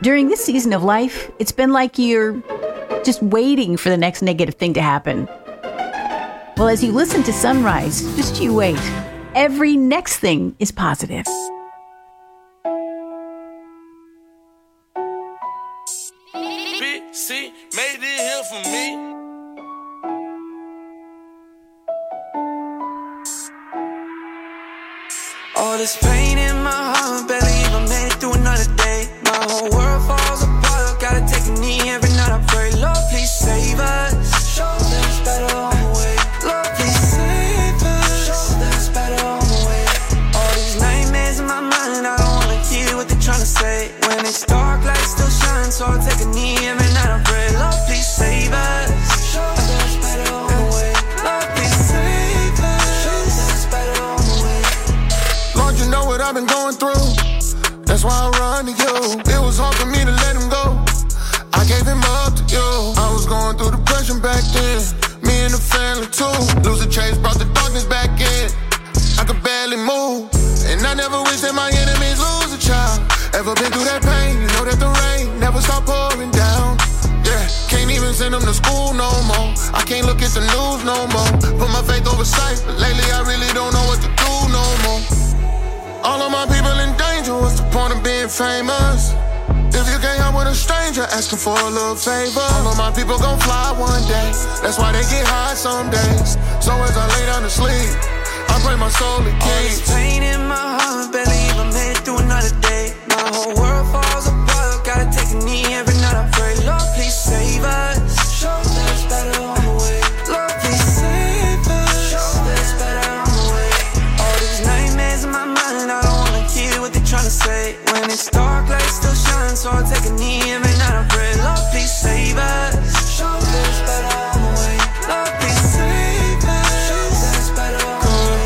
During this season of life, it's been like you're just waiting for the next negative thing to happen. Well, as you listen to Sunrise, just you wait. Every next thing is positive. BC made it here for me. All this pain in my heart, barely even made it through another day. My whole world falls apart, gotta take a knee every night I pray. Lord, please save us. Show us better on the way. Lord, please save us. Show us better on the way. All these nightmares in my mind, I don't wanna hear what they're trying to say. When it's dark, light still shines, so I take a knee every night I pray. Lord, please save us. Show us better on the way. Lord, please save us. Show us better on the way. Lord, you know what I've been going through. That's why I run to you. It was hard for me to let him go. I gave him up to you. I was going through depression back then. Me and the family too. Losing Chase brought the darkness back in. I could barely move. And I never wish that my enemies lose a child. Ever been through that pain? You know that the rain never stop pouring down. Yeah, can't even send them to school no more. I can't look at the news no more. Put my faith over sight, but lately I really don't know what to do no more. All of my people in danger, what's the point of being famous? If you can't help with a stranger, asking for a little favor. All of my people gon' fly one day. That's why they get high some days. So as I lay down to sleep, I pray my soul to keep. All this pain in my heart, barely even made it through another day. My whole world falls apart, gotta take a knee every night I pray. Lord, please save us. Show us better on the way. Lord, please save us. Show us better on the way. All these nightmares in my mind, I don't wanna hear what they're trying to say. When it's dark, light still shines, so I take a knee every night I pray. Lord, please save us. Show us better on the way. Lord, please save us. Show us better on the way.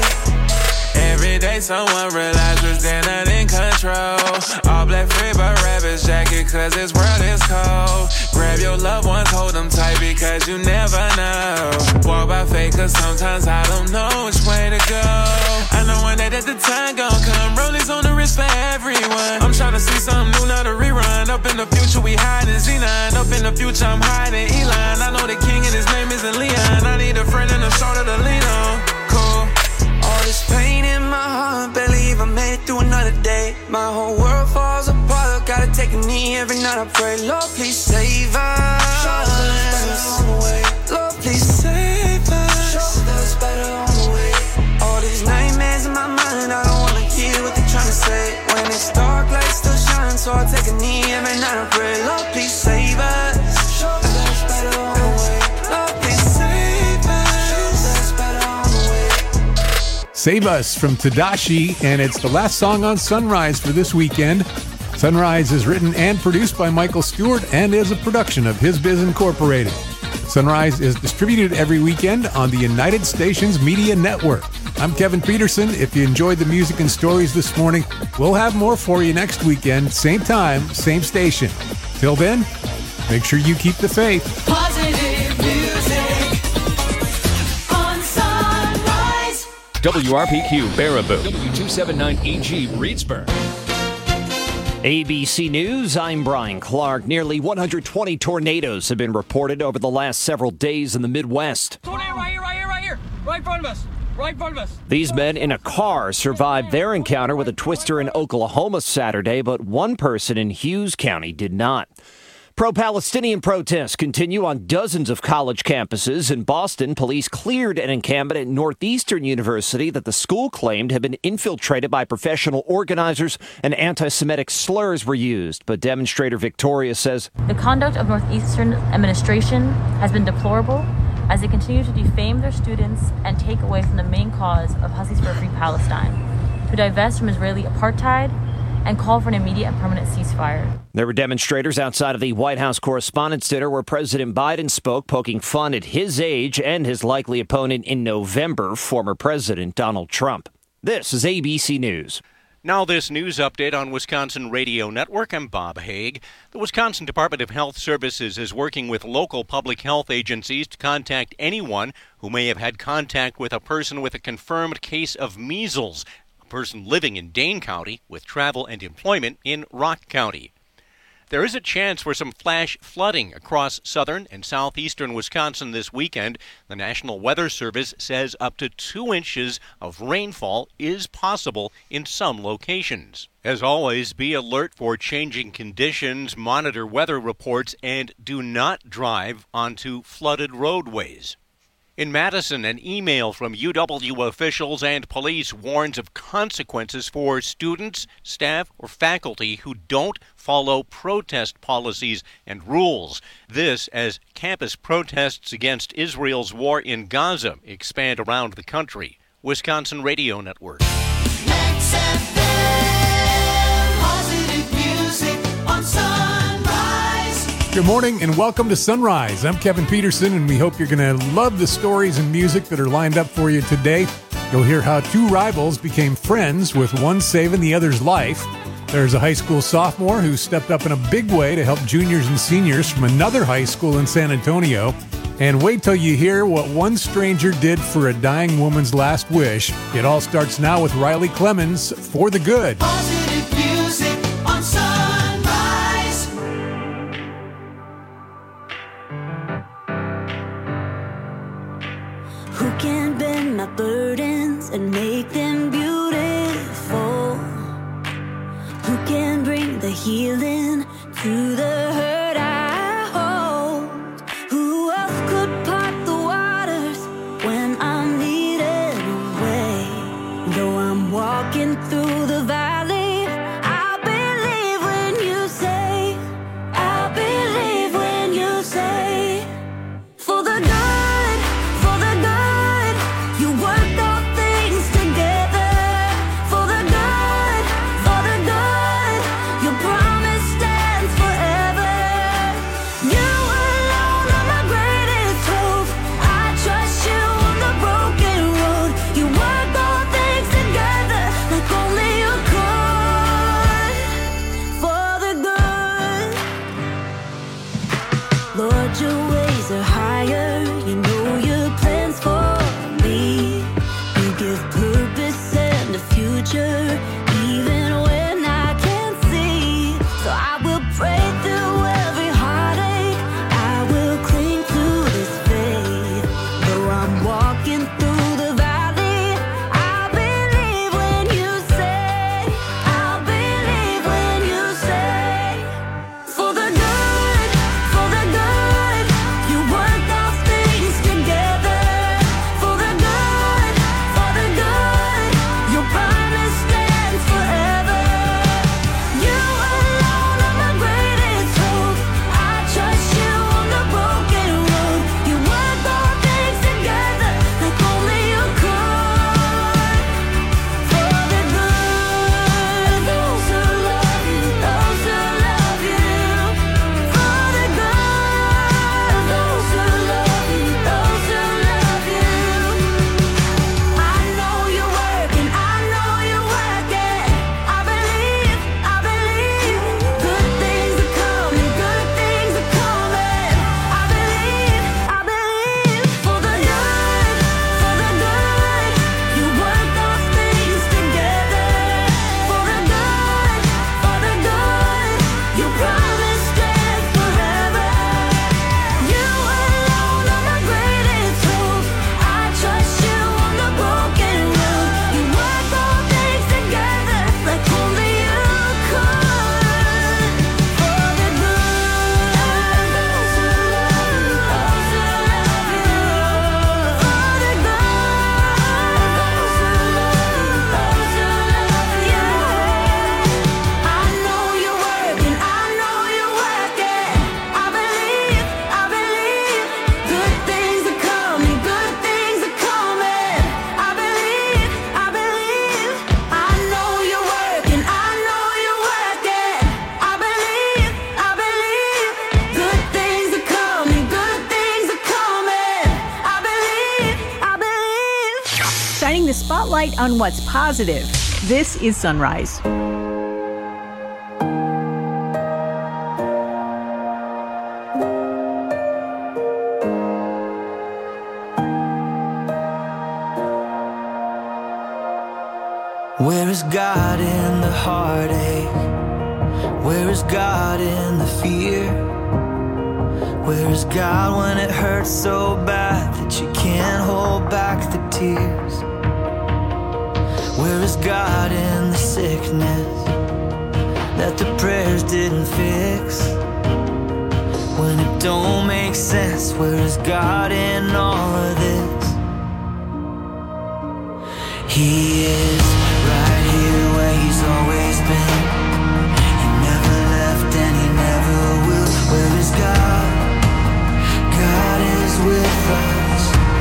Every day someone realizes they're not in control. All black free but rabbit's jacket cause this world is cold. Grab your loved ones, hold them tight because you never know. Walk by faith cause sometimes I don't know which way to go. I know one day that the time gon' come. Rollies on the wrist for everyone. I'm tryna see something new, not a rerun. Up in the future we hiding Xenon. Up in the future I'm hiding Elon. I know the king and his name isn't Leon. I need a friend and a shoulder to lean on. Cool. All this pain in my heart, barely even made it through another day. My whole world falls apart, gotta take a knee every night I pray. Lord, please save us. Show us better on the way. Lord, please save us. Show us better on the way. All these nightmares in my mind, I don't wanna hear what they're trying to say. When it's dark, light still shines, so I take a knee every night I pray. Lord, please save us. Show us better on the way. Lord, please save us. Show us better on the way. Save Us from Tadashi, and it's the last song on Sunrise for this weekend. Sunrise is written and produced by Michael Stewart and is a production of His Biz Incorporated. Sunrise is distributed every weekend on the United Stations Media Network. I'm Kevin Peterson. If you enjoyed the music and stories this morning, we'll have more for you next weekend, same time, same station. Till then, make sure you keep the faith. Positive music on Sunrise. WRPQ Baraboo, W279EG Reedsburg. ABC News, I'm Brian Clark. Nearly 120 tornadoes have been reported over the last several days in the Midwest. Tornado right here. Right in front of us. These men in a car survived their encounter with a twister in Oklahoma Saturday, but one person in Hughes County did not. Pro-Palestinian protests continue on dozens of college campuses. In Boston, police cleared an encampment at Northeastern University that the school claimed had been infiltrated by professional organizers and anti-Semitic slurs were used. But demonstrator Victoria says the conduct of Northeastern administration has been deplorable as they continue to defame their students and take away from the main cause of Hussies for a Free Palestine, to divest from Israeli apartheid and call for an immediate and permanent ceasefire. There were demonstrators outside of the White House Correspondents' Dinner where President Biden spoke, poking fun at his age and his likely opponent in November, former President Donald Trump. This is ABC News. Now this news update on Wisconsin Radio Network. I'm Bob Haig. The Wisconsin Department of Health Services is working with local public health agencies to contact anyone who may have had contact with a person with a confirmed case of measles, a person living in Dane County with travel and employment in Rock County. There is a chance for some flash flooding across southern and southeastern Wisconsin this weekend. The National Weather Service says up to 2 inches of rainfall is possible in some locations. As always, be alert for changing conditions, monitor weather reports, and do not drive onto flooded roadways. In Madison, an email from UW officials and police warns of consequences for students, staff, or faculty who don't follow protest policies and rules. This as campus protests against Israel's war in Gaza expand around the country. Wisconsin Radio Network. Positive music on Sunrise. Good morning and welcome to Sunrise. I'm Kevin Peterson, and we hope you're going to love the stories and music that are lined up for you today. You'll hear how two rivals became friends, with one saving the other's life. There's a high school sophomore who stepped up in a big way to help juniors and seniors from another high school in San Antonio. And wait till you hear what one stranger did for a dying woman's last wish. It all starts now with Riley Clemens, For the Good. Positive music on Sunrise. Who can bend my burdens and make them beautiful? Who can bring the healing to the hurt I hold? Who else could part the waters when I'm needed away? Though I'm walking through the valley, I believe when you say, I believe when you say, for the good. Lord, your ways are higher. You know your plans for me. You give purpose and a future, even when I can't see. So I will pray through every heartache. I will cling to this faith. Though I'm walking through the valley, I believe when you say, I believe when you say, for the good, for the good. You work all things together for the good, for the good. Your promise stands forever. You alone are my greatest hope. I trust you on the broken road. You work all things together like only you could. For the good of those who love you, those who love you. For the good of those who love you, those who love you. I know you're working, I know you're working. I believe, good things are coming, good things are coming. I believe, for the good, you work those things together. For the good, your promise stands forever. You alone are my greatest hope. I trust you on the broken road. You work all things together like only you could. For the good of those who love you, those who love you. For the good of those who love you, those who love you. I know you're working, I know you're working. I believe, good things are coming, good things are coming. I believe, I know you're working, I know you're working. I believe, good things are coming, good things are coming. I believe. Shining the spotlight on what's positive. This is Sunrise. Where is God in the heartache? Where is God in the fear? Where is God when it hurts so bad that you can't hold back the tears? Where is God in the sickness that the prayers didn't fix? When it don't make sense, where is God in all of this? He is right here where he's always been. He never left and he never will. Where is God? God is with us.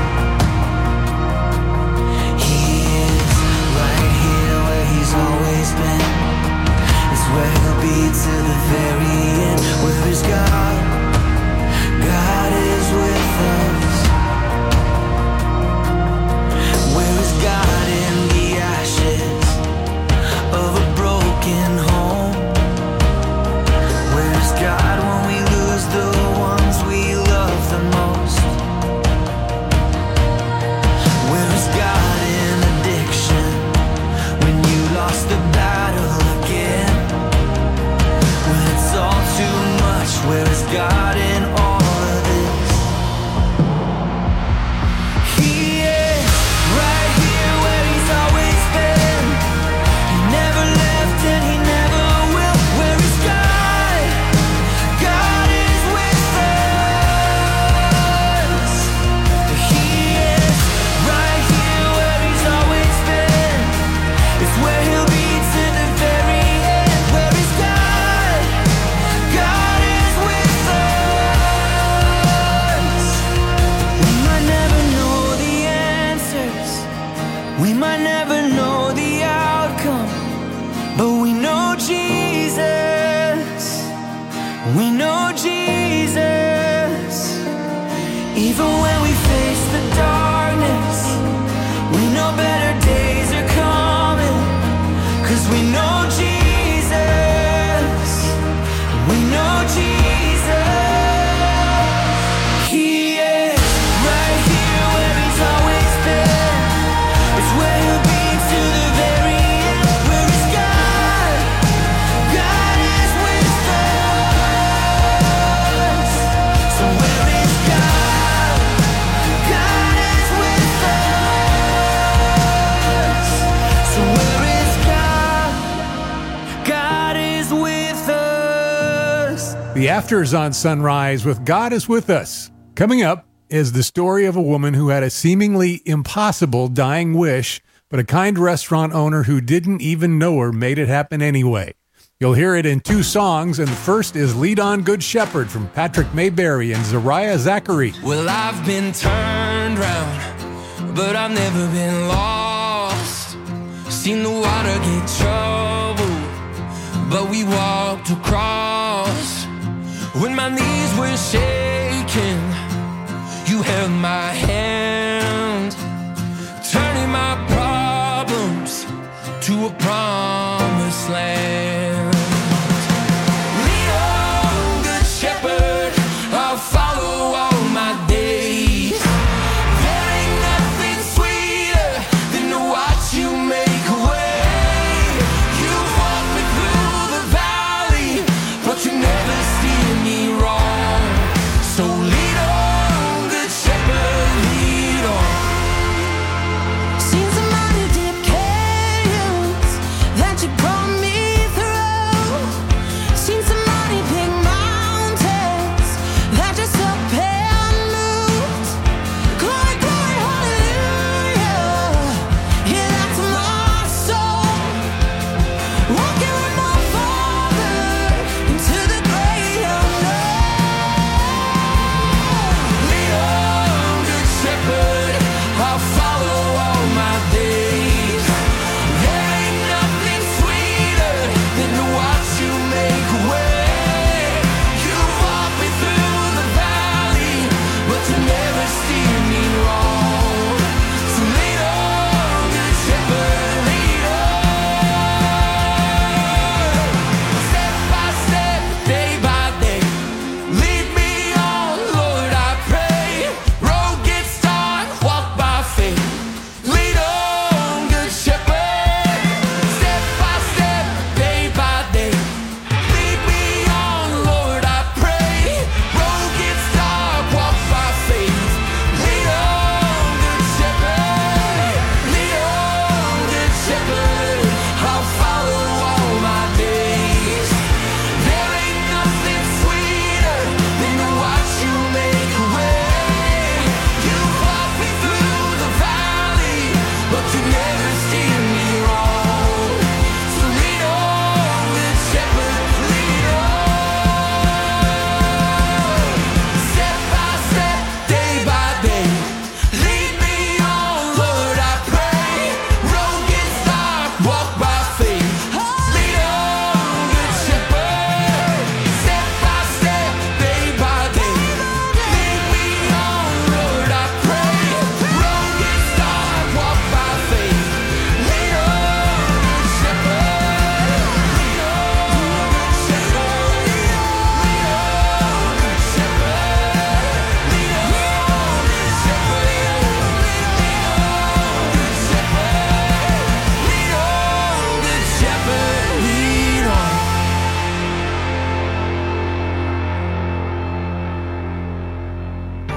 He is right here where he's always been. It's where he'll be till the very end. Where is God? God is with us. Where is God in the ashes of a broken home? Where is God when we lose the ones we love the most? Where is God in addiction when you lost the battle again? When it's all too much, where is God in all of this? He is right here where he's always been. He never left and he never will. Where is God? God is with us. He is right here where he's always been. It's where he'll be to the very end. Where is God? God is with us. We might never know the answers. We might never know the outcome. But we know Jesus. We know Jesus. Even when we face the darkness, we know better days are coming. 'Cause we know Jesus. We know Jesus. He is right here where he's always been. It's where he'll be to the very end. Where is God? God is with us. So where is God? God is with us. So where is God? God is with us. The Afters on Sunrise with God is With Us. Coming up is the story of a woman who had a seemingly impossible dying wish, but a kind restaurant owner who didn't even know her made it happen anyway. You'll hear it in two songs, and the first is Lead On Good Shepherd from Patrick Mayberry and Zariah Zachary. Well, I've been turned round, but I've never been lost. Seen the water get troubled, but we walked across. When my knees were shaking, you held my hand, turning my problems to a promised land. Lead on, good shepherd, I'll follow all my days. There ain't nothing sweeter than to watch you make a way. You walk me through the valley, but you never steer me wrong. So lead on, good shepherd, lead on. Seen some mighty deep canyons that you brought me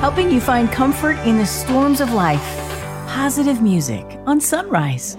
helping you find comfort in the storms of life. Positive music on Sunrise.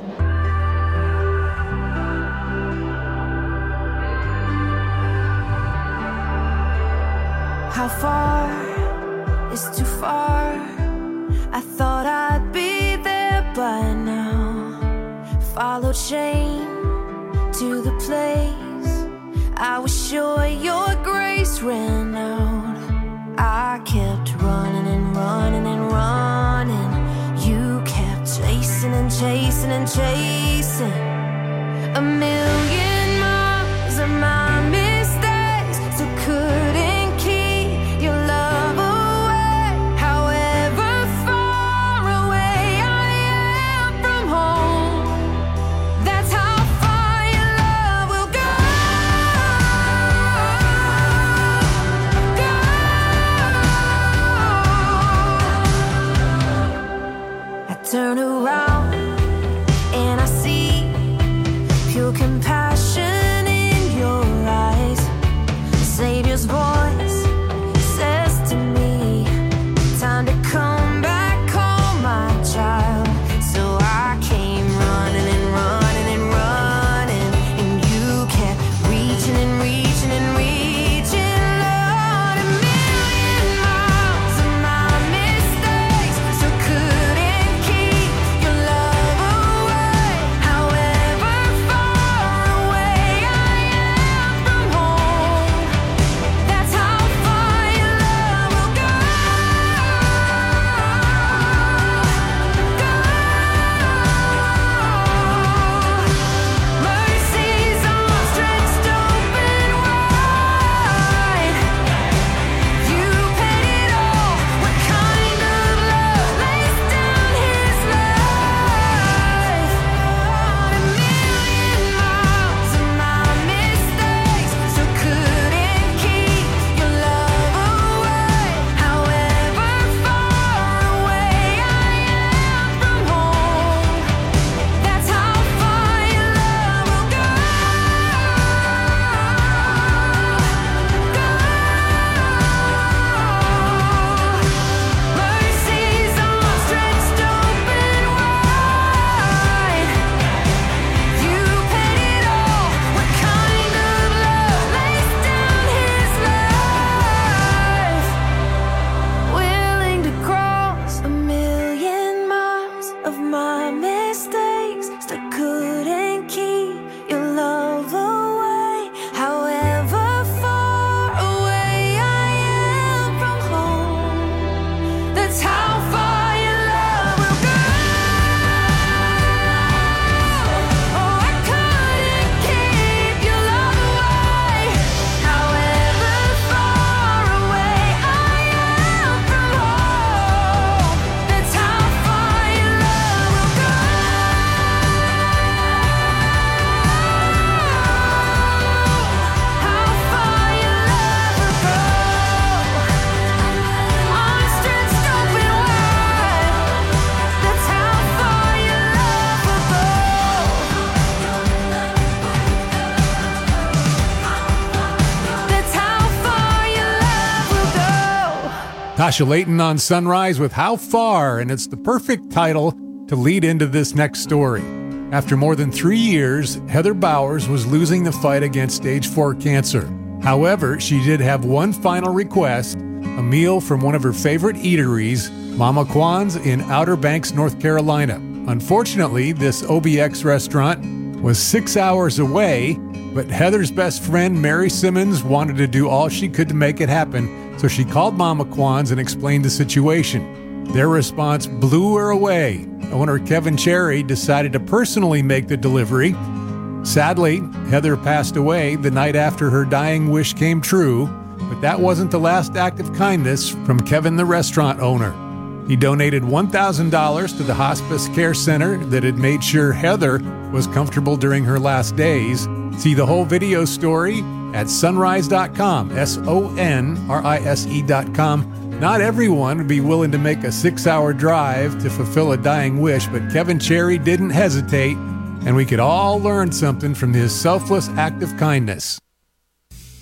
How far is too far? I thought I'd be there by now. Followed shame to the place. I was sure your grace ran out. I kept running and running and running. You kept chasing and chasing and chasing. A million miles of my mistakes, so couldn't keep your love away. However far away I am from home, that's how far your love will go. I turn around and I see pure compassion in your eyes. The Savior's voice says to me, time to come back home, my child. So I came running and running and running, and you kept reaching and reaching and reaching. Lord, a million miles of my mistakes, so couldn't keep your love away. However far away I am from home, that's how far your love will go. Mercy's arms stretched open wide. You paid it all. What kind of love lays down his life? A million miles of my mistakes, so couldn't keep your love away. However far away I am from home, that's how far your love will go. Mercy's arms stretched open wide. You paid it all. What kind of love lays down his life? Willing to cross a million miles of my mistakes, still couldn't keep your love away. However far away I am from home, that's how far your love will go. Oh, I couldn't keep your love away. However far away I am from home, that's how far your love will go. How far your love will go. Arms stretched open wide, that's how far your love will go. That's how far your love will go. Tasha Layton on Sunrise with How Far, and it's the perfect title to lead into this next story. After more than 3 years, Heather Bowers was losing the fight against stage 4 cancer. However, she did have one final request, a meal from one of her favorite eateries, Mama Kwan's in Outer Banks, North Carolina. Unfortunately, this OBX restaurant was 6 hours away, but Heather's best friend, Mary Simmons, wanted to do all she could to make it happen, so she called Mama Kwan's and explained the situation. Their response blew her away. Owner Kevin Cherry decided to personally make the delivery. Sadly, Heather passed away the night after her dying wish came true, but that wasn't the last act of kindness from Kevin, the restaurant owner. He donated $1,000 to the hospice care center that had made sure Heather was comfortable during her last days. See the whole video story at sonrise.com, sonrise.com. Not everyone would be willing to make a 6-hour drive to fulfill a dying wish, but Kevin Cherry didn't hesitate, and we could all learn something from his selfless act of kindness.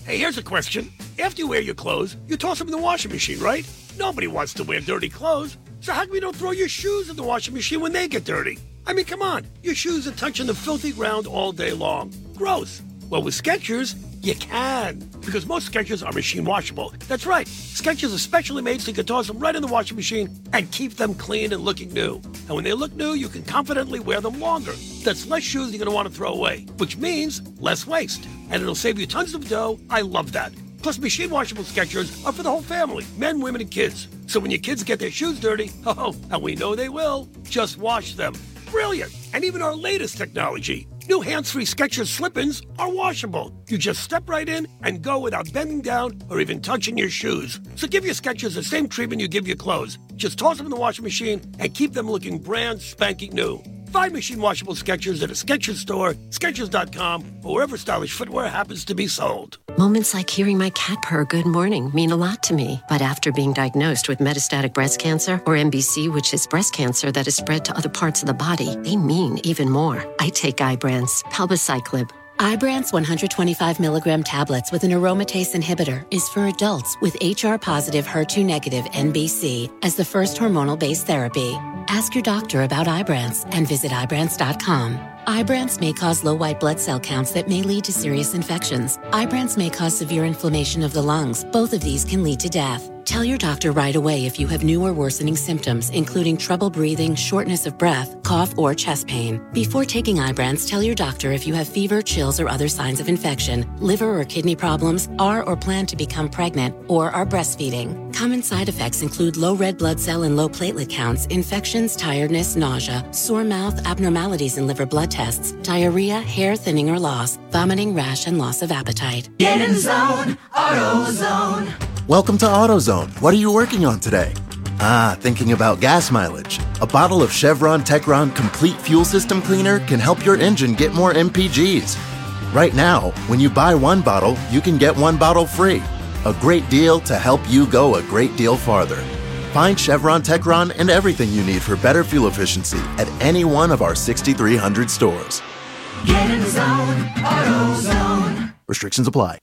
Hey, here's a question. After you wear your clothes, you toss them in the washing machine, right? Nobody wants to wear dirty clothes. So how come you don't throw your shoes in the washing machine when they get dirty? I mean, come on. Your shoes are touching the filthy ground all day long. Gross. Well, with Skechers, you can. Because most Skechers are machine washable. That's right. Skechers are specially made so you can toss them right in the washing machine and keep them clean and looking new. And when they look new, you can confidently wear them longer. That's less shoes you're going to want to throw away, which means less waste. And it'll save you tons of dough. I love that. Plus, machine washable Skechers are for the whole family, men, women, and kids. So when your kids get their shoes dirty, and we know they will, just wash them. Brilliant. And even our latest technology, new hands-free Skechers slip-ins are washable. You just step right in and go without bending down or even touching your shoes. So give your Skechers the same treatment you give your clothes. Just toss them in the washing machine and keep them looking brand spanking new. Find machine washable Skechers at a Skechers store, Skechers.com, or wherever stylish footwear happens to be sold. Moments like hearing my cat purr good morning mean a lot to me. But after being diagnosed with metastatic breast cancer, or MBC, which is breast cancer that is spread to other parts of the body, they mean even more. I take Ibrance, palbociclib. Ibrance 125 milligram tablets with an aromatase inhibitor is for adults with HR-positive, HER2-negative MBC as the first hormonal-based therapy. Ask your doctor about Ibrance and visit Ibrance.com. Ibrance may cause low white blood cell counts that may lead to serious infections. Ibrance may cause severe inflammation of the lungs. Both of these can lead to death. Tell your doctor right away if you have new or worsening symptoms, including trouble breathing, shortness of breath, cough, or chest pain. Before taking Ibrance, tell your doctor if you have fever, chills, or other signs of infection, liver or kidney problems, are or plan to become pregnant, or are breastfeeding. Common side effects include low red blood cell and low platelet counts, infections, tiredness, nausea, sore mouth, abnormalities in liver blood tests, diarrhea, hair thinning or loss, vomiting, rash, and loss of appetite. Get in zone, AutoZone. Welcome to AutoZone. What are you working on today? Thinking about gas mileage. A bottle of Chevron Techron Complete Fuel System Cleaner can help your engine get more MPGs. Right now, when you buy one bottle, you can get one bottle free. A great deal to help you go a great deal farther. Find Chevron Techron and everything you need for better fuel efficiency at any one of our 6,300 stores. Get in the zone, AutoZone. Restrictions apply.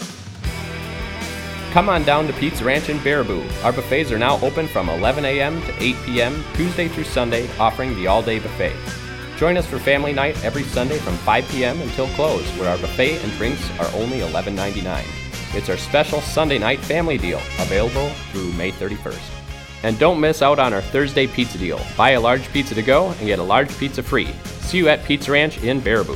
Come on down to Pete's Ranch in Baraboo. Our buffets are now open from 11 a.m. to 8 p.m. Tuesday through Sunday, offering the all-day buffet. Join us for family night every Sunday from 5 p.m. until close, where our buffet and drinks are only $11.99. It's our special Sunday night family deal, available through May 31st. And don't miss out on our Thursday pizza deal. Buy a large pizza to go and get a large pizza free. See you at Pete's Ranch in Baraboo.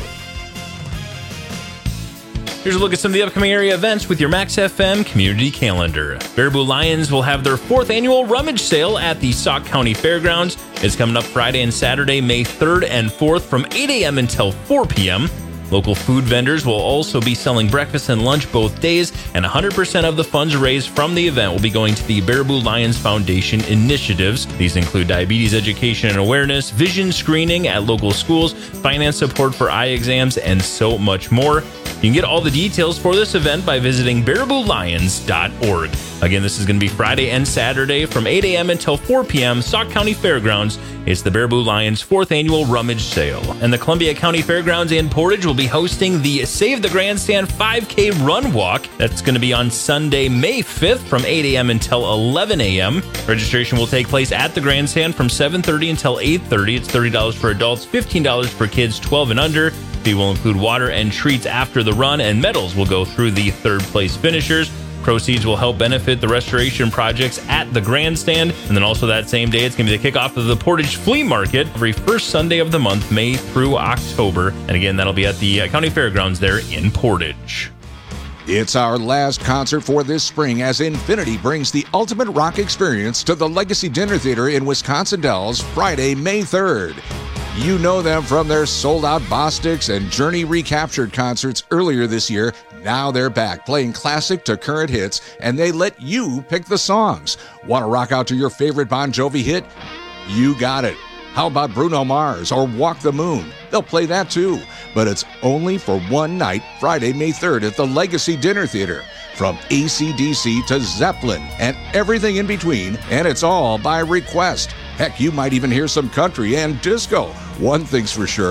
Here's a look at some of the upcoming area events with your Max FM community calendar. Baraboo Lions will have their 4th annual rummage sale at the Sauk County Fairgrounds. It's coming up Friday and Saturday, May 3rd and 4th from 8 a.m. until 4 p.m. Local food vendors will also be selling breakfast and lunch both days, and 100% of the funds raised from the event will be going to the Baraboo Lions Foundation initiatives. These include diabetes education and awareness, vision screening at local schools, finance support for eye exams, and so much more. You can get all the details for this event by visiting Baraboolions.org. Again, this is going to be Friday and Saturday from 8 a.m. until 4 p.m. Sauk County Fairgrounds. It's the Baraboo Lions 4th annual rummage sale. And the Columbia County Fairgrounds in Portage will be hosting the Save the Grandstand 5K Run Walk. That's going to be on Sunday, May 5th from 8 a.m. until 11 a.m. Registration will take place at the Grandstand from 7:30 until 8:30. It's $30 for adults, $15 for kids 12 and under. Fee will include water and treats after the run, and medals will go through the 3rd place finishers. Proceeds will help benefit the restoration projects at the Grandstand. And then also that same day, it's going to be the kickoff of the Portage Flea Market every first Sunday of the month, May through October. And again, that'll be at the County Fairgrounds there in Portage. It's our last concert for this spring as Infinity brings the ultimate rock experience to the Legacy Dinner Theater in Wisconsin Dells Friday, May 3rd. You know them from their sold-out Bostics and Journey Recaptured concerts earlier this year. Now they're back, playing classic to current hits, and they let you pick the songs. Want to rock out to your favorite Bon Jovi hit? You got it. How about Bruno Mars or Walk the Moon? They'll play that too, but it's only for one night, Friday, May 3rd at the Legacy Dinner Theater. From AC/DC to Zeppelin and everything in between, and it's all by request. Heck, you might even hear some country and disco. One thing's for sure,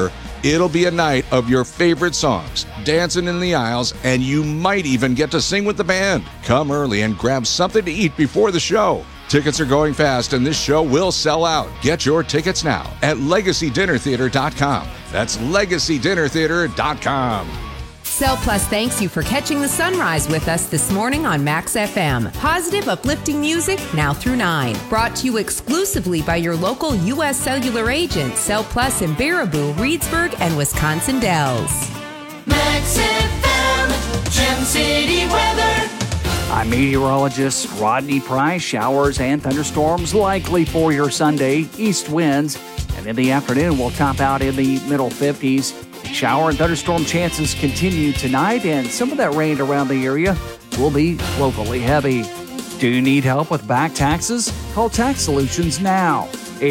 It'll be a night of your favorite songs, dancing in the aisles, and you might even get to sing with the band. Come early and grab something to eat before the show. Tickets are going fast, and this show will sell out. Get your tickets now at LegacyDinnerTheater.com. That's LegacyDinnerTheater.com. Cell Plus thanks you for catching the sunrise with us this morning on Max FM. Positive, uplifting music now through 9. Brought to you exclusively by your local U.S. Cellular agent, Cell Plus in Baraboo, Reedsburg, and Wisconsin Dells. Max FM, Gem City weather. I'm meteorologist Rodney Price. Showers and thunderstorms likely for your Sunday. East winds, and in the afternoon we'll top out in the middle 50s. Shower and thunderstorm chances continue tonight, and some of that rain around the area will be locally heavy. Do you need help with back taxes? Call Tax Solutions now.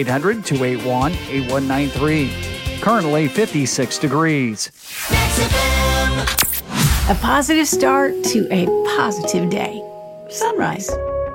800-281-8193. Currently 56 degrees. A positive start to a positive day. Sunrise.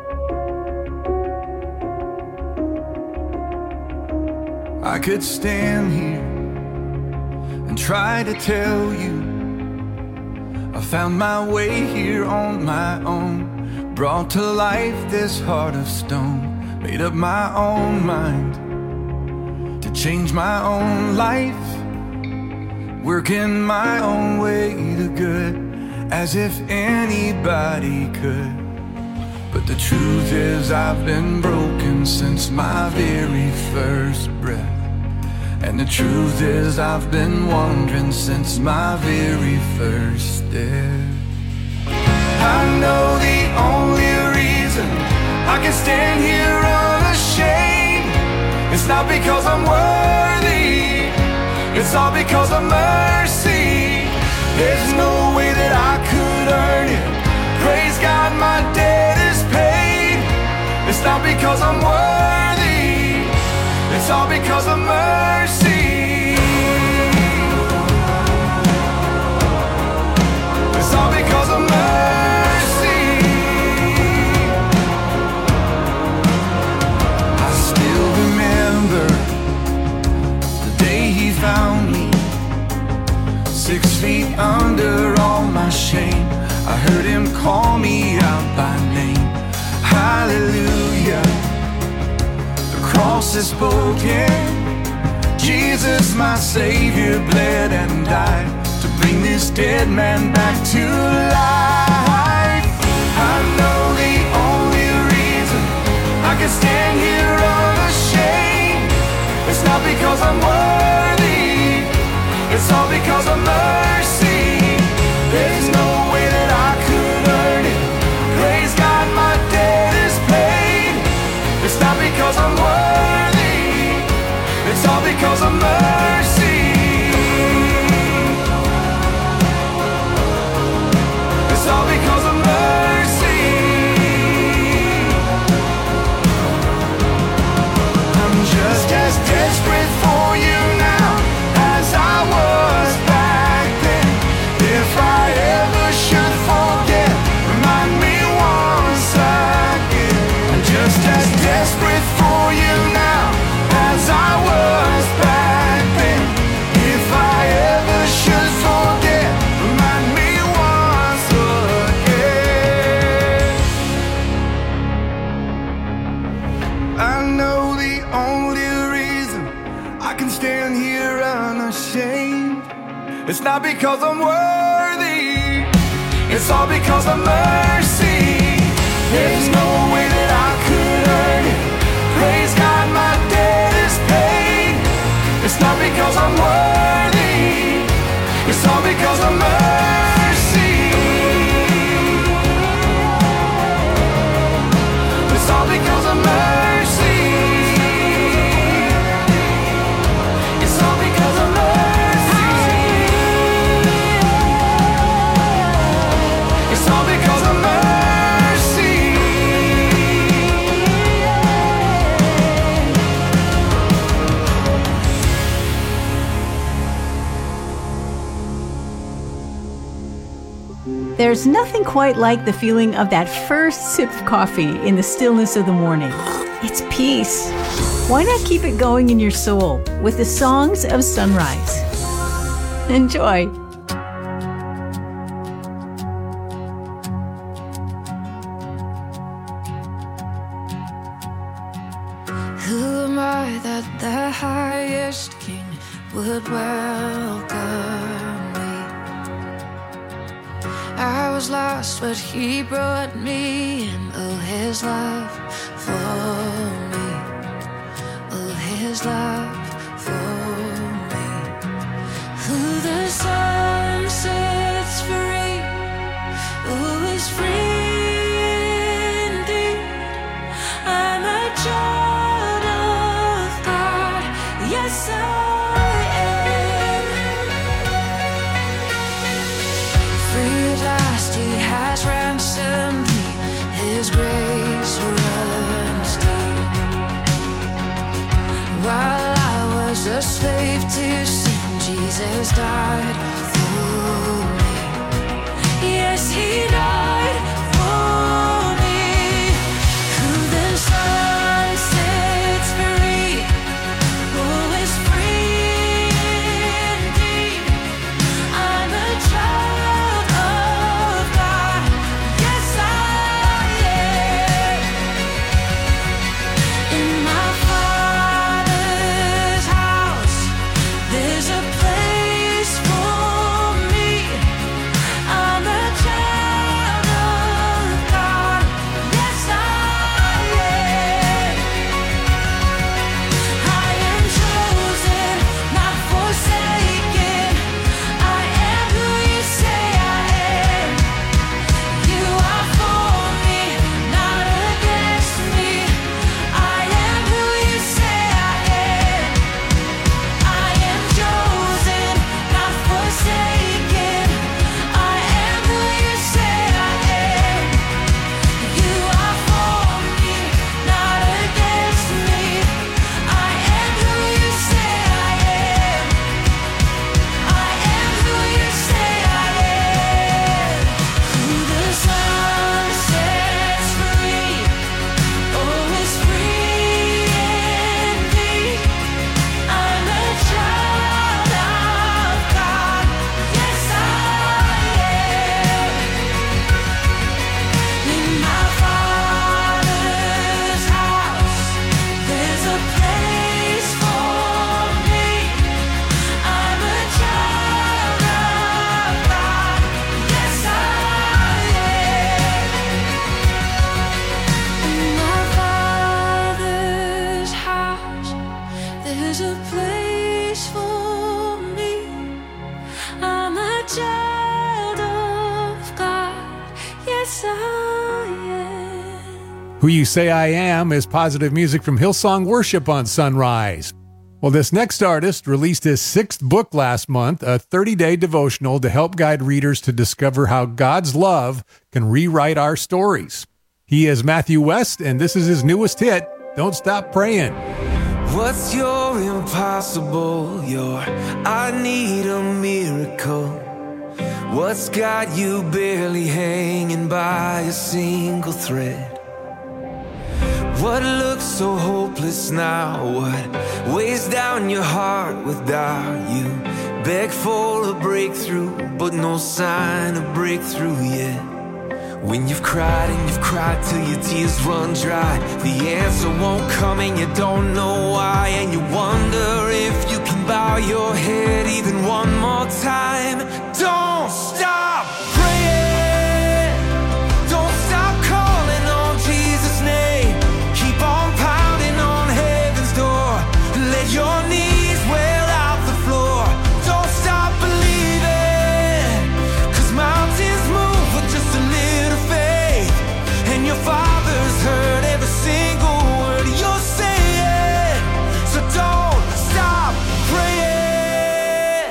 I could stand here and try to tell you I found my way here on my own, brought to life this heart of stone, made up my own mind to change my own life, working my own way to good, as if anybody could. But the truth is I've been broken since my very first breath. And the truth is I've been wandering since my very first step. I know the only reason I can stand here unashamed, it's not because I'm worthy, it's all because of mercy. There's no way that I could earn it. Praise God, my debt is paid. It's not because I'm worthy, it's all because of mercy. It's all because of mercy. I still remember the day he found me, 6 feet under all my shame. I heard him call me out by name. Hallelujah. Cross is spoken. Jesus, my Savior, bled and died to bring this dead man back to life. I know the only reason I can stand here unashamed, it's not because I'm worthy, it's all because of mercy. There's no way that I could earn it. Praise God, my debt is paid. It's not because I'm worthy, it's all because of mercy. It's all because of mercy. I'm just as desperate for you now as I was back then. If I ever should forget, remind me once again. I'm just as desperate for you now as I was back then. If I ever should forget, remind me once again. I know the only reason I can stand here unashamed, it's not because I'm worthy, it's all because of mercy. There's no way that I could earn it. Praise God, my debt is paid. It's not because I'm worthy, it's all because of mercy. It's all because of mercy. It's all because of mercy. It's all because of mercy. There's nothing quite like the feeling of that first sip of coffee in the stillness of the morning. It's peace. Why not keep it going in your soul with the songs of sunrise? Enjoy. Who am I that the highest king would welcome me? I was lost, but he brought me in. Oh, his love for me. Oh, his love for me. Who the sun sets free, who is free indeed. I'm a child of God, yes I am. Free at last, he has ransomed me, his grace runs deep. While I was a slave to sin, Jesus died for me. Yes, he died for me. Who the sun sets free, who is free indeed. I'm a child of God, yes I am. In my Father's house, there's a place for me. I'm a child of God, yes I am. I am chosen, not forsaken. I am who you say I am. You are for me, not against me. I am who you say I am. I am chosen, not forsaken. I am who you say I am. You are for me, not against me. I am who you say I am. I am who you say I am. Who the sun sets free, oh, is free indeed. I'm a child of God, yes I am. In my Father's house, there's a place for me. I'm a child of God, yes I am. In my Father's house, there's a place for me. I'm a child of God, yes I am. Who You Say I Am is positive music from Hillsong Worship on Sunrise. Well, this next artist released his 6th book last month, a 30-day devotional to help guide readers to discover how God's love can rewrite our stories. He is Matthew West, and this is his newest hit, Don't Stop Praying. What's your impossible? Your I need a miracle. What's got you barely hanging by a single thread? What looks so hopeless now? What weighs down your heart with doubt? You beg for a breakthrough, but no sign of breakthrough yet. When you've cried and you've cried till your tears run dry, the answer won't come and you don't know why. And you wonder if you can bow your head even one more time. Don't stop praying. Don't stop calling on Jesus' name. Keep on pounding on heaven's door. Let your knees well out the floor. Don't stop believing, 'cause mountains move with just a little faith. And your Father's heard every single word you're saying. So don't stop praying.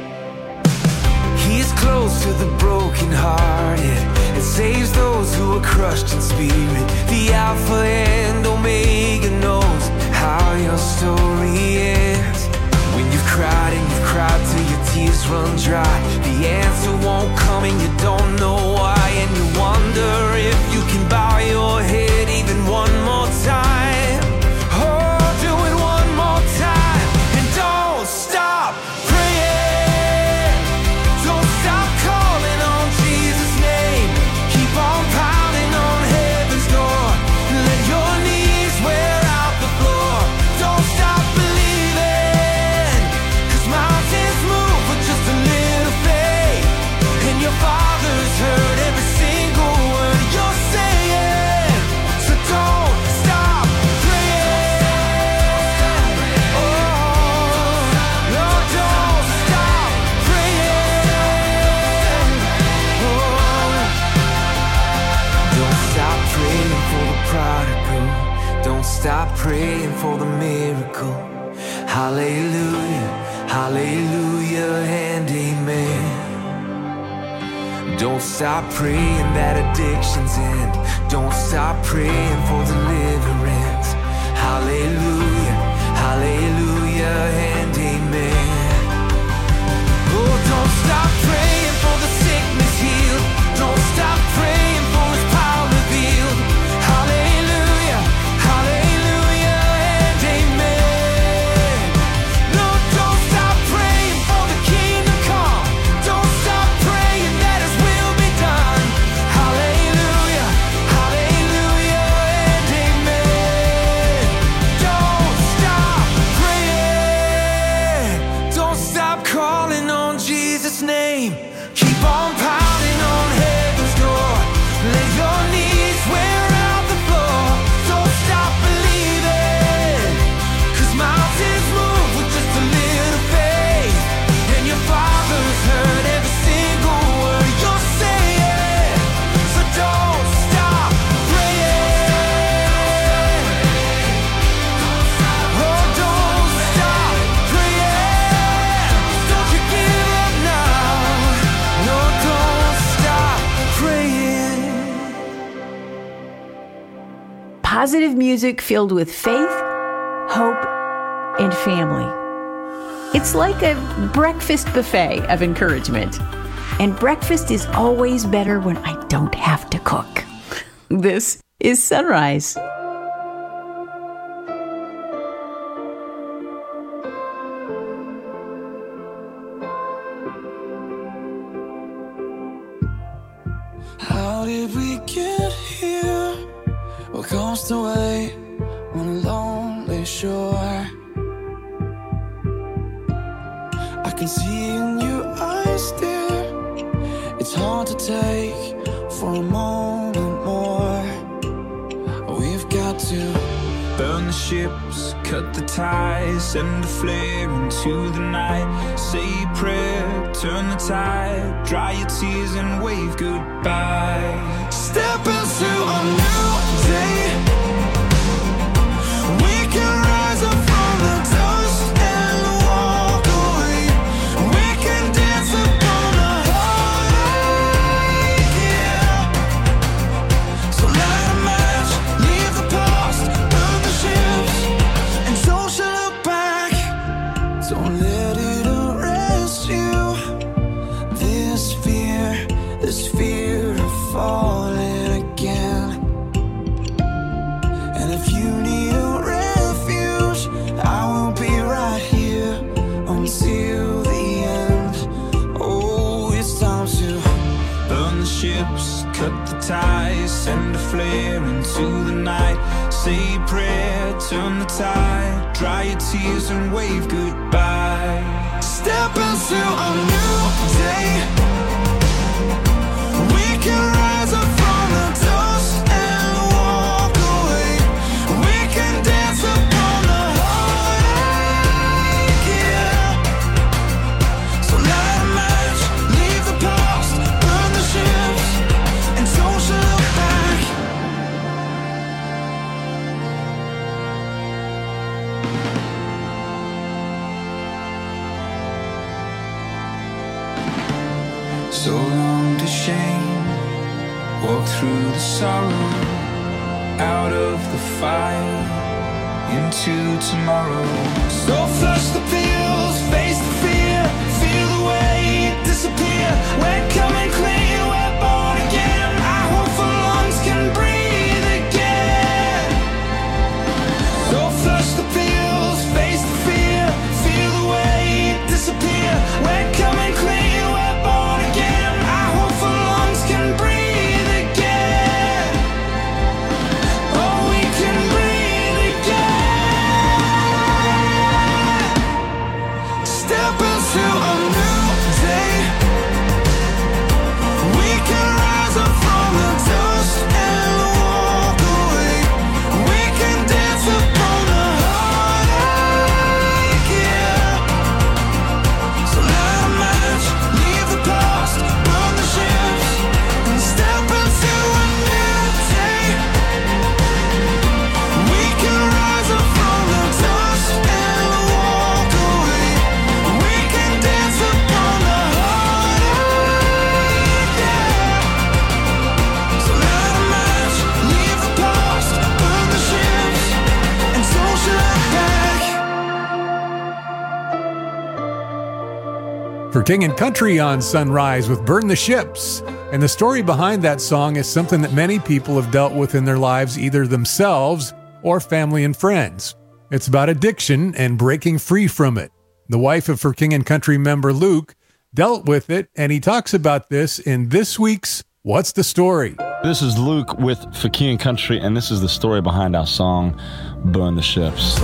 He's close to the brokenhearted and saves those who are crushed in spirit. The Alpha and Omega knows how your story ends. When you've cried and you've cried till your tears run dry, the answer won't come and you don't know why. And you wonder if you can bow your head even one more time. Oh, do it one more time. And don't stop praying. stop praying for the miracle. Hallelujah, hallelujah, and amen. Don't stop praying that addictions end. Don't stop praying for deliverance. Hallelujah, hallelujah, and amen. Oh, don't stop praying for the sickness healed. Don't stop praying for his power revealed. Hallelujah, hallelujah, and amen. No, don't stop praying for the kingdom come. Don't stop praying that his will be done. Hallelujah, hallelujah, and amen. Don't stop praying. Don't stop calling on Jesus' name. Keep on pounding on heaven's door. Lay your knees, wear out the floor. Don't stop believing, 'cause mountains move with just a little faith. And your Father's heard every single word you're saying. So don't stop praying. Oh, don't stop praying. Don't you give up now. No, don't stop praying. Positive music filled with faith, hope, and family. It's like a breakfast buffet of encouragement. And breakfast is always better when I don't have to cook. This is Sunrise. How did we get here? What comes to wait on a lonely shore? I can see in your eyes, dear. It's hard to take for a moment more. We've got to burn the ships, cut the ties, send a flare into the night. Say a prayer, turn the tide, dry your tears and wave goodbye. step into a new day. We can rise up from the dust and walk away. We can dance upon the heartache, yeah. So light a match, leave the past, burn the ships, and don't you look back. Don't let it arrest you. This fear of falling again. And if you need a refuge, I will be right here until the end. Oh, it's time to burn the ships, cut the ties, send a flare into the night. Say a prayer, turn the tide, dry your tears and wave goodbye. step into a new day. We can rise up from the dust and walk away. We can dance upon the heartache, yeah. So light a match, leave the past, burn the ships, and don't you look back. So long to shame, walk through the sorrow, out of the fire, into tomorrow. So flush the pills, face the fear, feel the weight disappear. We're coming clean, we're born again. Our hopeful lungs can breathe again. So flush the pills, face the fear, feel the weight disappear. We're coming clean, we're born again. Our hopeful lungs can breathe again. Oh, we can breathe again. For King and Country on Sunrise with Burn the Ships. And the story behind that song is something that many people have dealt with in their lives, either themselves or family and friends. It's about addiction and breaking free from it. The wife of For King and Country member Luke dealt with it, and he talks about this in this week's What's the Story? This is Luke with For King and Country, and this is the story behind our song, Burn the Ships.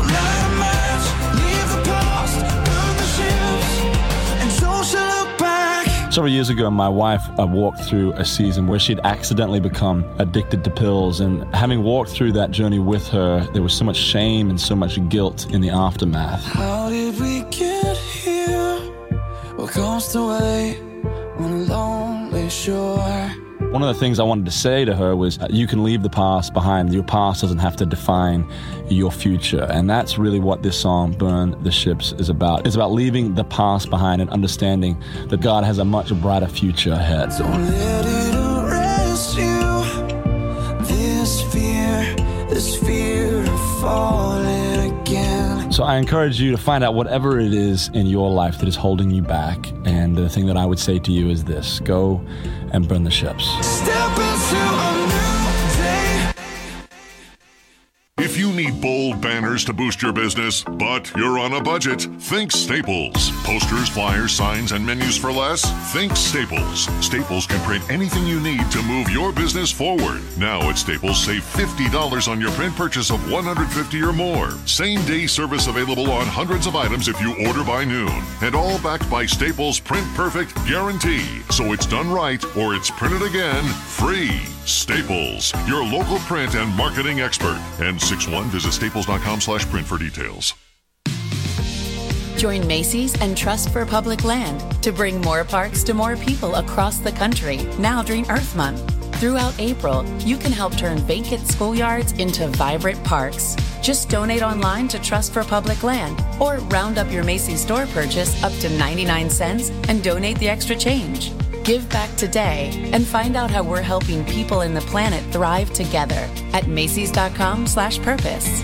Several years ago, my wife walked through a season where she'd accidentally become addicted to pills. And having walked through that journey with her, there was so much shame and so much guilt in the aftermath. How did we get here? What comes the way on a lonely shore? One of the things I wanted to say to her was, you can leave the past behind. Your past doesn't have to define your future. And that's really what this song, Burn the Ships, is about. It's about leaving the past behind and understanding that God has a much brighter future ahead. Don't let it arrest you. This fear of falling again. So I encourage you to find out whatever it is in your life that is holding you back. And the thing that I would say to you is this: go and burn the ships. Step into a new day. If you need bold banners to boost your business, but you're on a budget, think Staples. Posters, flyers, signs, and menus for less? Think Staples. Staples can print anything you need to move your business forward. Now at Staples, save $50 on your print purchase of $150 or more. Same-day service available on hundreds of items if you order by noon. And all backed by Staples' Print Perfect guarantee. So it's done right or it's printed again free. Staples, your local print and marketing expert. N61, visit staples.com/print for details. Join Macy's and Trust for Public Land to bring more parks to more people across the country now during Earth Month. Throughout April, you can help turn vacant schoolyards into vibrant parks. Just donate online to Trust for Public Land or round up your Macy's store purchase up to 99 cents and donate the extra change. Give back today and find out how we're helping people in the planet thrive together at Macy's.com/purpose.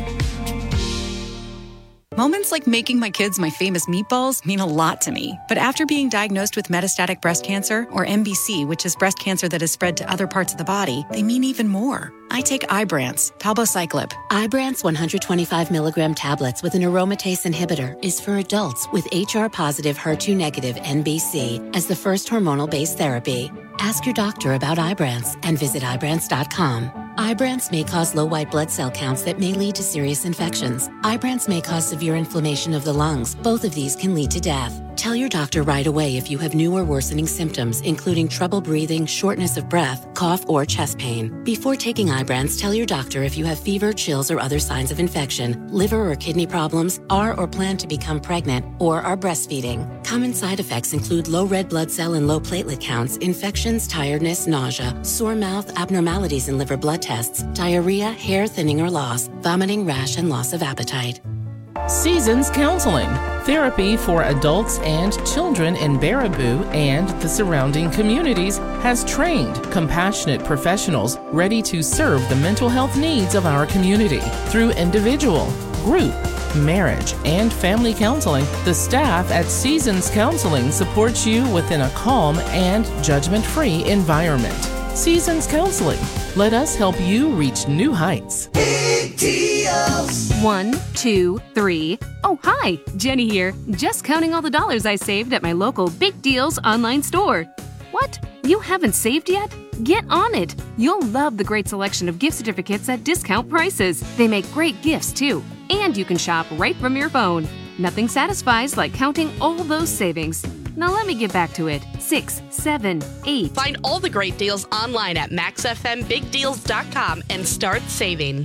Moments like making my kids my famous meatballs mean a lot to me. But after being diagnosed with metastatic breast cancer, or MBC, which is breast cancer that has spread to other parts of the body, they mean even more. I take Ibrance, palbociclib. Ibrance 125 milligram tablets with an aromatase inhibitor is for adults with HR-positive, HER2-negative MBC as the first hormonal-based therapy. Ask your doctor about Ibrance and visit Ibrance.com. Ibrance may cause low white blood cell counts that may lead to serious infections. Ibrance may cause severe inflammation of the lungs. Both of these can lead to death. Tell your doctor right away if you have new or worsening symptoms, including trouble breathing, shortness of breath, cough, or chest pain. Before taking Ibrance, tell your doctor if you have fever, chills, or other signs of infection, liver or kidney problems, are or plan to become pregnant, or are breastfeeding. Common side effects include low red blood cell and low platelet counts, infections, tiredness, nausea, sore mouth, abnormalities in liver blood tests, diarrhea, hair thinning or loss, vomiting, rash, and loss of appetite. Seasons Counseling, therapy for adults and children in Baraboo and the surrounding communities, has trained, compassionate professionals ready to serve the mental health needs of our community. Through individual, group, marriage, and family counseling, the staff at Seasons Counseling supports you within a calm and judgment-free environment. Seasons Counseling. Let us help you reach new heights. Big deals. 1, 2, 3. Oh, hi, Jenny here. Just counting all the dollars I saved at my local Big Deals online store. What? You haven't saved yet? Get on it. You'll love the great selection of gift certificates at discount prices. They make great gifts, too. And you can shop right from your phone. Nothing satisfies like counting all those savings. Now let me get back to it. 6, 7, 8. Find all the great deals online at MaxFMBigDeals.com and start saving.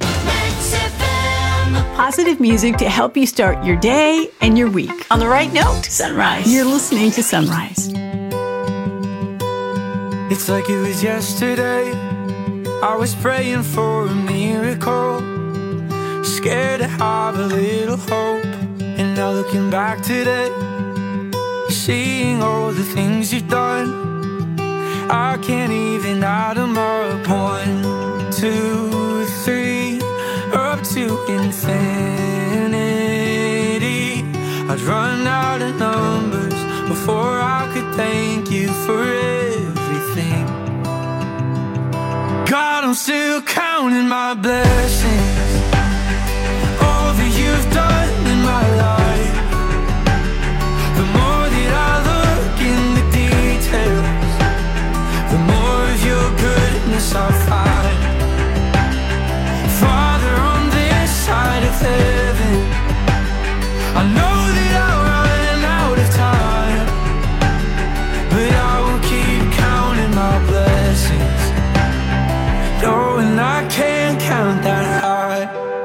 Positive music to help you start your day and your week. On the right note, Sunrise. You're listening to Sunrise. It's like it was yesterday. I was praying for a miracle, scared to have a little hope. And now looking back today, seeing all the things you've done, I can't even add them up. 1, 2, 3, up to infinity. I'd run out of numbers before before I could thank you for everything. God, I'm still counting my blessings, all that you've done in my life. The more that I look in the details, the more of your goodness I'll find. Father, on this side of heaven, I know that I'll run out of time, but I will keep counting my blessings, knowing I can't count that high.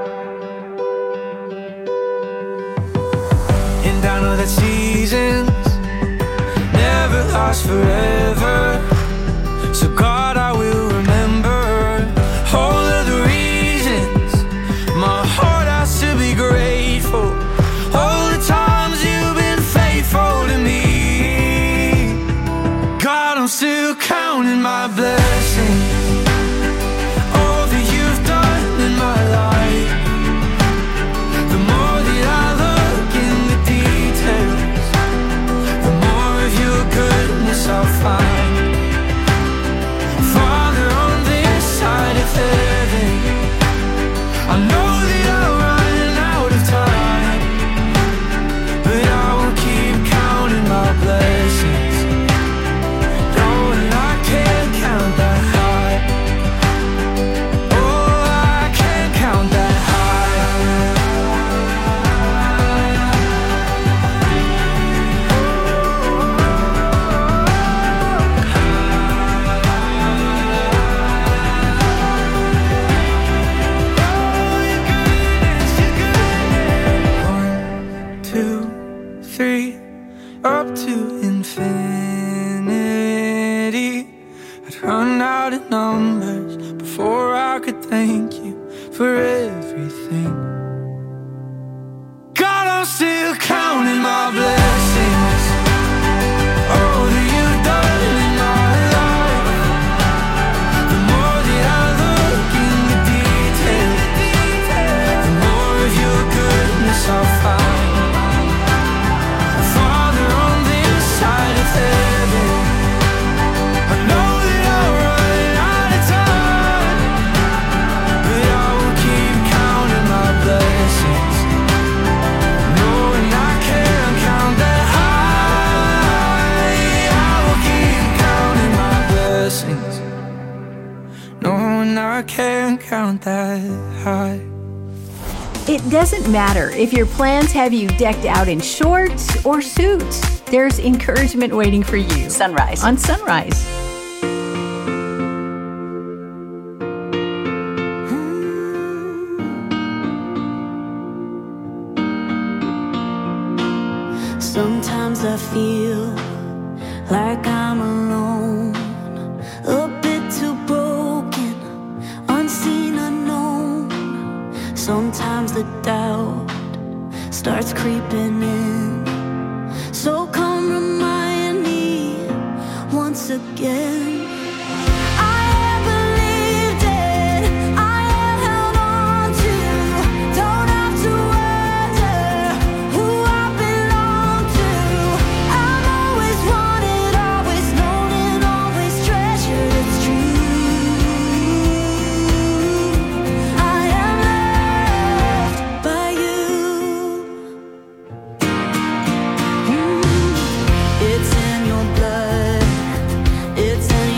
And I know that seasons never last forever, so God, I will remember all of the reasons my heart has to be grateful, all the times you've been faithful to me. God, I'm still counting my blessings, all that you've done in my life. The more that I look in the details, the more of your goodness I'll find. Father, on this side of heaven, I know that I'll run out of time, but I will keep counting my blessings, knowing I can't count that high. Oh, I can't count that high. One, two, three, up to infinity. I'd run out of numbers before I could thank you for everything. God, I'm still counting my blessings, all that you've done in my life. The more that I look in the details, the more of your goodness I'll find. Father, on this side of heaven, I know that I'll run out of time, but I will keep counting my blessings, knowing I can't count that high. I will keep counting my blessings, knowing I can't count that high. It doesn't matter if your plans have you decked out in shorts or suits. There's encouragement waiting for you. Sunrise on Sunrise. Sometimes I feel like I'm alone, a bit too broken, unseen, unknown. Sometimes the doubt starts creeping in, so come remind me once again. It's in your blood, it's in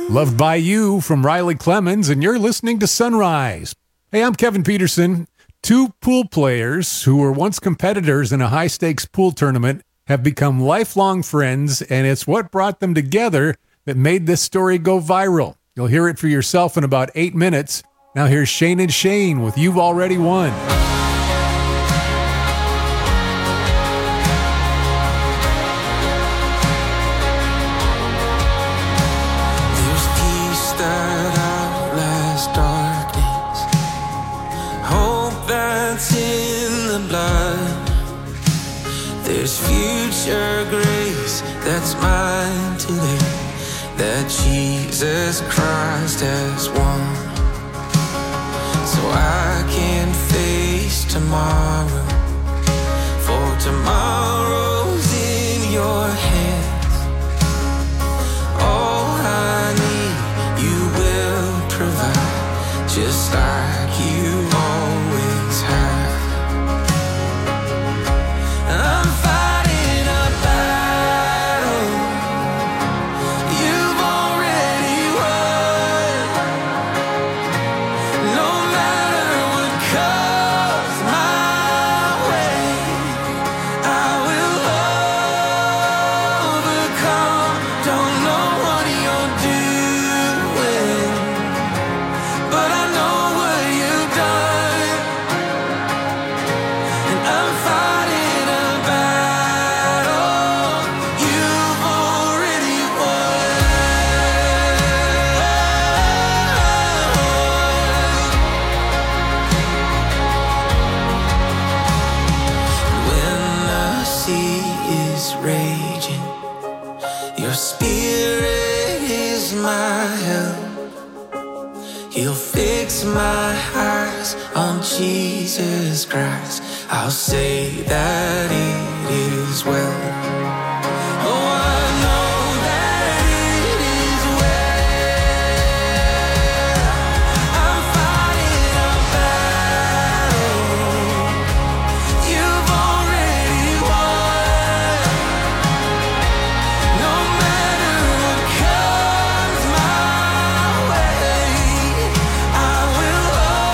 Loved by You from Riley Clemens, and you're listening to Sunrise. Hey, I'm Kevin Peterson. Two pool players who were once competitors in a high-stakes pool tournament have become lifelong friends, and it's what brought them together that made this story go viral. You'll hear it for yourself in about 8 minutes. Now here's Shane and Shane with You've Already Won. There's future grace that's mine today, that Jesus Christ has won. So I can face tomorrow, for tomorrow's in your hands. All I need you will provide, just like you always have. I'm fighting a battle you've already won. No matter what comes my way, I will overcome. Don't know what you're doing, but I know what you've done. And I'm fighting a battle you've already won. When the sea is raging, your spirit is my help. He'll fix my eyes on Jesus Christ. I'll say that it is well. Oh, I know that it is well. I'm fighting a battle you've already won. No matter what comes my way, I will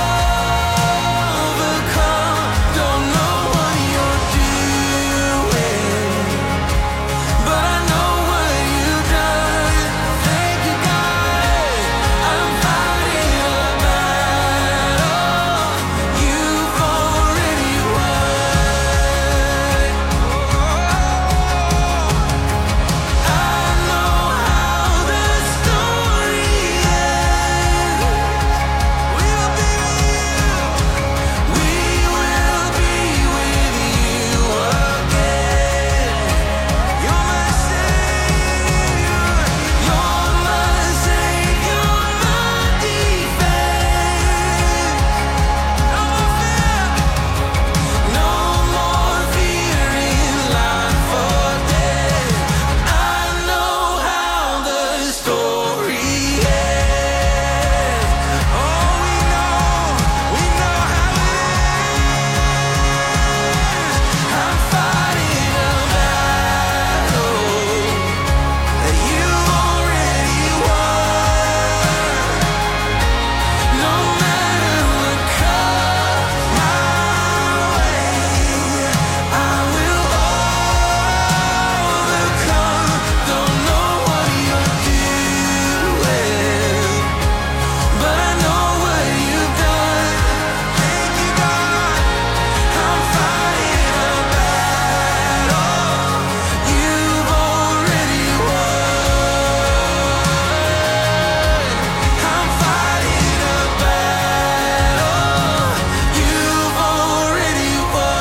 overcome. Don't know what you're doing, but I know what you've done. Thank you, God. I'm fighting a battle you've already won. I know how the story ends. We'll be with you again. You're my Savior, you're my Savior, my defense. No more fear in life or death. I know how the story ends. Oh, we know how it ends. I'm fighting a battle that you've already won. No matter what comes my way, I will overcome. Don't know what you're doing, but I know what you've done. Thank you, God. I'm fighting a battle you've already won. I'm fighting a battle you've already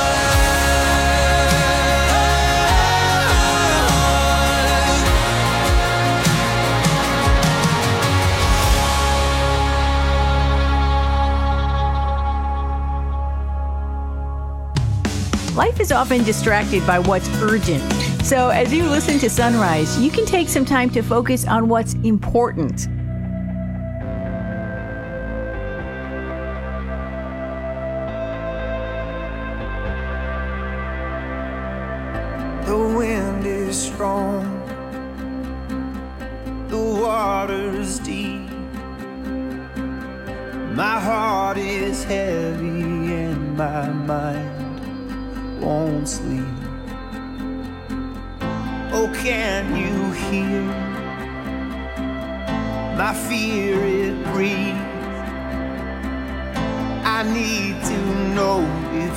Life is often distracted by what's urgent. So as you listen to Sunrise, you can take some time to focus on what's important. The wind is strong, the water waters deep. My heart is heavy and my mind won't sleep. Oh, can you hear my fear it breathes? I need to know if